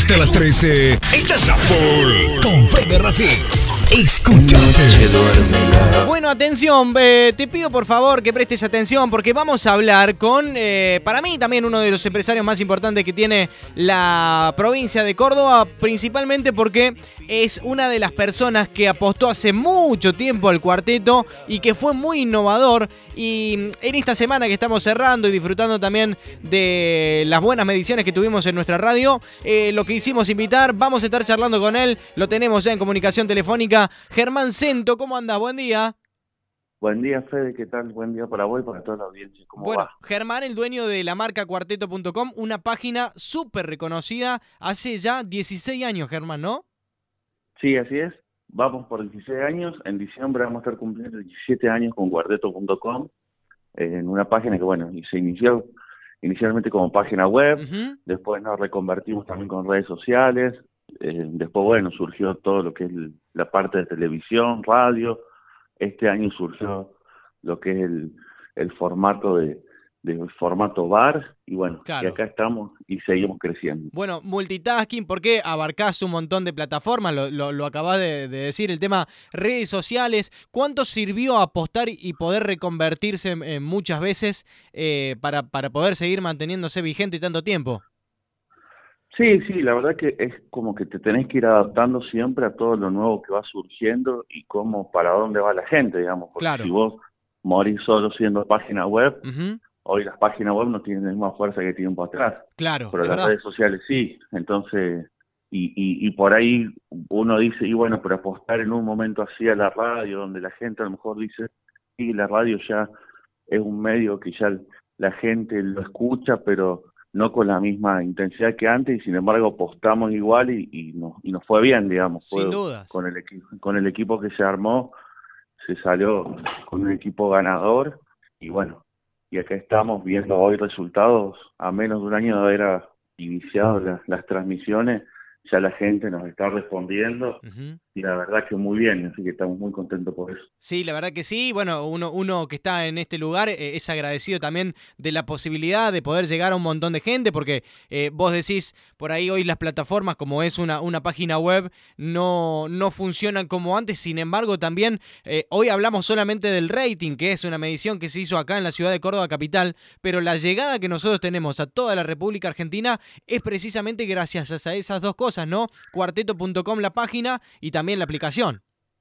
Hasta las 13. Estás a full con Fede Racing. Escúchate. Bueno, atención, te pido por favor que prestes atención porque vamos a hablar con, para mí también uno de los empresarios más importantes que tiene la provincia de Córdoba, principalmente porque es una de las personas que apostó hace mucho tiempo al cuarteto y que fue muy innovador. Y en esta semana que estamos cerrando y disfrutando también de las buenas mediciones que tuvimos en nuestra radio, lo que hicimos invitar, vamos a estar charlando con él, lo tenemos ya en comunicación telefónica. Germán Cento, ¿cómo andás? Buen día. Buen día, Fede, ¿qué tal? Buen día para vos y para toda la audiencia. ¿Cómo va? Germán, el dueño de la marca cuarteto.com, una página súper reconocida hace ya 16 años, Germán, ¿no? Sí, así es. Vamos por 16 años. En diciembre vamos a estar cumpliendo 17 años con cuarteto.com, en una página que, bueno, se inició inicialmente como página web, después nos reconvertimos también con redes sociales, después, bueno, surgió todo lo que es la parte de televisión, radio. Este año surgió lo que es el formato de formato bar, y bueno, claro. Y acá estamos y seguimos creciendo. Bueno, multitasking, porque abarcás un montón de plataformas, lo acabás de decir, el tema redes sociales. ¿Cuánto sirvió apostar y poder reconvertirse en muchas veces para poder seguir manteniéndose vigente tanto tiempo? Sí, la verdad que es como que te tenés que ir adaptando siempre a todo lo nuevo que va surgiendo y cómo, para dónde va la gente, digamos. Porque claro. Si vos morís solo siendo página web, hoy las páginas web no tienen la misma fuerza que tiempo atrás. Claro, pero las verdad. redes sociales sí. Entonces, y por ahí uno dice, y bueno, pero apostar en un momento así a la radio, donde la gente a lo mejor dice, sí, la radio ya es un medio que ya la gente lo escucha, pero no con la misma intensidad que antes, y sin embargo apostamos igual y nos fue bien, digamos. Sin dudas. Con el equipo que se armó, se salió con un equipo ganador, y bueno, y acá estamos viendo hoy resultados. A menos de un año de haber iniciado las transmisiones, ya la gente nos está respondiendo, y la verdad que muy bien, así que estamos muy contentos por eso. Sí, la verdad que sí. Bueno, uno que está en este lugar es agradecido también de la posibilidad de poder llegar a un montón de gente, porque vos decís, por ahí hoy las plataformas, como es una página web, no funcionan como antes. Sin embargo, también hoy hablamos solamente del rating, que es una medición que se hizo acá en la ciudad de Córdoba capital, pero la llegada que nosotros tenemos a toda la República Argentina es precisamente gracias a esas dos cosas, ¿no? Cuarteto.com, la página, y también la aplicación.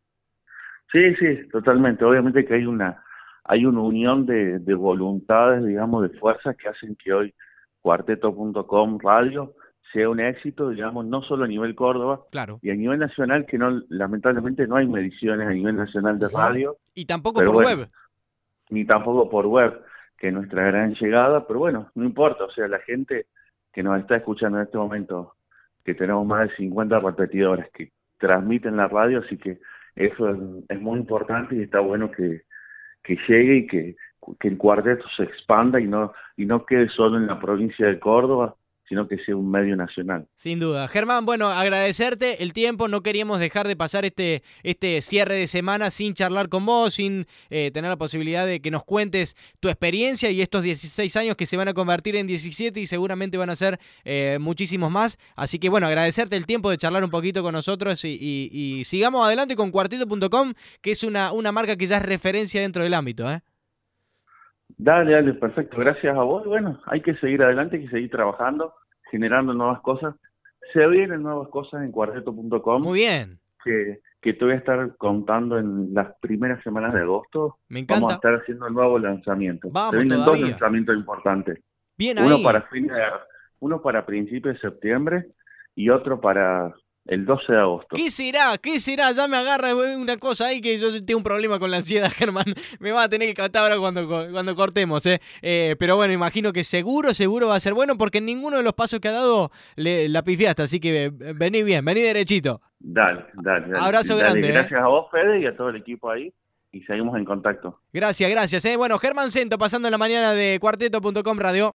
Sí, totalmente. Obviamente que hay una unión de voluntades, digamos, de fuerzas que hacen que hoy cuarteto.com radio sea un éxito, digamos, no solo a nivel Córdoba, claro, y a nivel nacional, que no, lamentablemente no hay mediciones a nivel nacional de radio. Y tampoco por web. Ni tampoco por web, que es nuestra gran llegada, pero bueno, no importa. O sea, la gente que nos está escuchando en este momento, que tenemos más de 50 repetidores que transmiten la radio, así que eso es muy importante, y está bueno que llegue y que el cuarteto se expanda y no quede solo en la provincia de Córdoba, sino que sea un medio nacional. Sin duda. Germán, bueno, agradecerte el tiempo. No queríamos dejar de pasar este cierre de semana sin charlar con vos, sin tener la posibilidad de que nos cuentes tu experiencia y estos 16 años que se van a convertir en 17 y seguramente van a ser muchísimos más. Así que, bueno, agradecerte el tiempo de charlar un poquito con nosotros y sigamos adelante con cuarteto.com, que es una marca que ya es referencia dentro del ámbito, ¿eh? Dale, perfecto, gracias a vos. Bueno, hay que seguir adelante, hay que seguir trabajando, generando nuevas cosas. Se vienen nuevas cosas en cuarteto.com. Muy bien. Que te voy a estar contando en las primeras semanas de agosto. Me encanta. Vamos a estar haciendo el nuevo lanzamiento. Vamos, se vienen todavía. dos lanzamientos importantes. Bien ahí. Uno para principios de septiembre y otro para el 12 de agosto. ¿Qué será? Ya me agarra una cosa ahí que yo tengo un problema con la ansiedad, Germán. Me va a tener que cantar ahora cuando cortemos, pero bueno, imagino que seguro va a ser bueno, porque en ninguno de los pasos que ha dado la pifiaste, así que vení bien, vení derechito. Dale. Abrazo grande. Gracias a vos, Fede, y a todo el equipo ahí, y seguimos en contacto. Gracias. Bueno, Germán Cento pasando la mañana de cuarteto.com radio.